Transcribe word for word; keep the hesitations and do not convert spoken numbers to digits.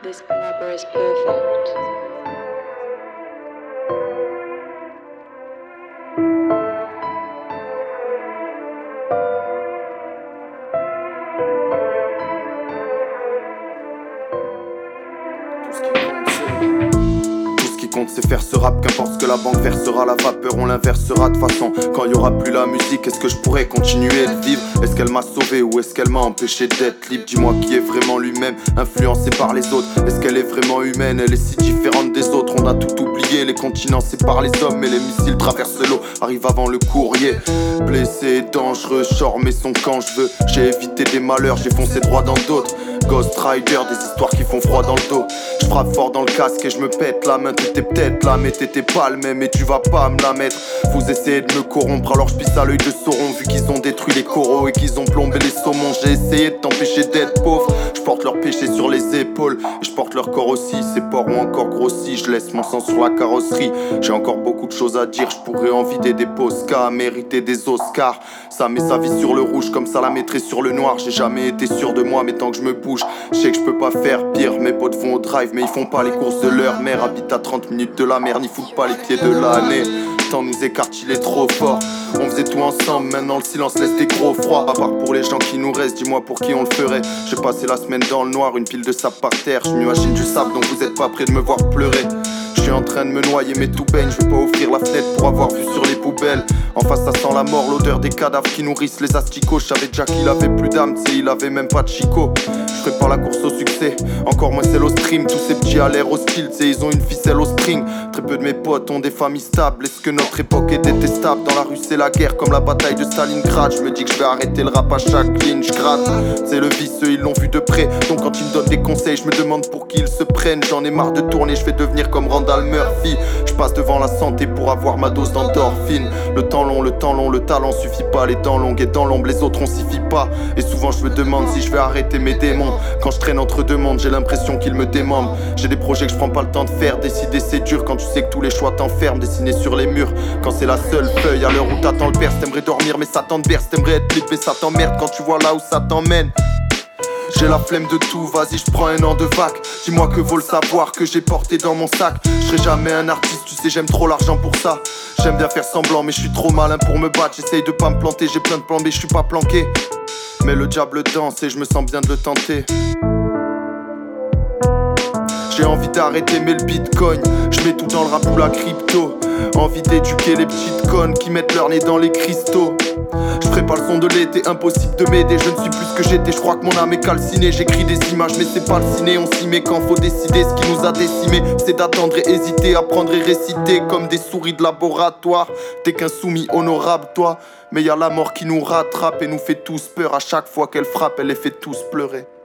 This collabor is perfect. C'est faire ce rap, qu'importe ce que la banque versera, la vapeur on l'inversera de façon. Quand il y aura plus la musique, est-ce que je pourrais continuer de vivre? Est-ce qu'elle m'a sauvé ou est-ce qu'elle m'a empêché d'être libre? Dis-moi qui est vraiment lui-même, influencé par les autres. Est-ce qu'elle est vraiment humaine? Elle est si différente des autres. On a tout oublié, les continents séparent les hommes, et les missiles traversent l'eau, arrivent avant le courrier. Blessé, dangereux, mais son camp je veux. J'ai évité des malheurs, j'ai foncé droit dans d'autres. Ghost Rider, des histoires qui font froid dans le dos. Je frappe fort dans le casque et je me pète la main. T'étais peut-être là mais t'étais pas le même, et tu vas pas me la mettre. Vous essayez de me corrompre, alors je pisse à l'œil de Sauron. Vu qu'ils ont détruit les coraux et qu'ils ont plombé les saumons, j'ai essayé de t'empêcher d'être pauvre. Je porte leurs péchés sur les épaules et je porte leur corps aussi. Ces porcs ont encore grossi, je laisse mon sang sur la carrosserie. J'ai encore beaucoup de choses à dire, je pourrais en vider des Posca, mériter des Oscars. Ça met sa vie sur le rouge comme ça la mettrait sur le noir. J'ai jamais été sûr de moi mais tant que je me bouge, je sais que je peux pas faire pire. Mes potes vont au drive mais ils font pas les courses de leur mère. Habite à trente minutes de la mer, n'y foutent pas les pieds de l'année. Tant nous écarte, il est trop fort. On faisait tout ensemble, maintenant le silence laisse des gros froids. À part pour les gens qui nous restent, dis-moi pour qui on le ferait. J'ai passé la semaine dans le noir, une pile de sable par terre. Je m'imagine du sable donc vous êtes pas près de me voir pleurer. Je suis en train de me noyer mais tout baigne. Je vais pas ouvrir la fenêtre pour avoir vu sur les poubelles. En face ça sent la mort, l'odeur des cadavres qui nourrissent les asticots. Je savais déjà qu'il avait plus d'âme, tu sais il avait même pas de chico. Je ferai pas la course au succès, encore moins celle au stream. Tous ces petits à l'air hostile, tu sais ils ont une ficelle au string. Très peu de mes potes ont des familles stables. Est-ce que notre époque est détestable? Dans la rue c'est la guerre comme la bataille de Stalingrad. Je me dis que je vais arrêter le rap à chaque ligne, je gratte. C'est le vice, eux ils l'ont vu de près. Donc quand ils me donnent des conseils, je me demande pour qui ils se prennent. J'en ai marre de tourner, je vais devenir comme Randall Murphy. Je passe devant la santé pour avoir ma dose d'endorphine. Le temps long, le temps long, le talent suffit pas. Les dents longues et dans l'ombre, les autres on s'y fie pas. Et souvent je me demande si je vais arrêter mes démons. Quand je traîne entre deux mondes, j'ai l'impression qu'ils me démembrent. J'ai des projets que je prends pas le temps de faire. Décider c'est dur quand tu sais que tous les choix t'enferment. Dessiner sur les murs, quand c'est la seule feuille. À l'heure où t'attends le perse, t'aimerais dormir mais ça t'enberce. T'aimerais être libre mais ça t'emmerde quand tu vois là où ça t'emmène. J'ai la flemme de tout, vas-y je prends un an de vac. Dis-moi que vaut le savoir que j'ai porté dans mon sac. Je serai jamais un artiste, tu sais j'aime trop l'argent pour ça. J'aime bien faire semblant mais je suis trop malin pour me battre. J'essaye de pas me planter, j'ai plein de plans mais je suis pas planqué. Mais le diable danse et je me sens bien de le tenter. J'ai envie d'arrêter mais le bitcoin, je mets tout dans le rap ou la crypto. Envie d'éduquer les petites connes qui mettent leur nez dans les cristaux. Je ferai pas le son de l'été, impossible de m'aider. Je ne suis plus ce que j'étais, je crois que mon âme est calcinée. J'écris des images mais c'est pas le ciné. On s'y met quand faut décider. Ce qui nous a décimés, c'est d'attendre et hésiter, apprendre et réciter comme des souris de laboratoire. T'es qu'un soumis honorable toi, mais y a la mort qui nous rattrape et nous fait tous peur. À chaque fois qu'elle frappe, elle les fait tous pleurer.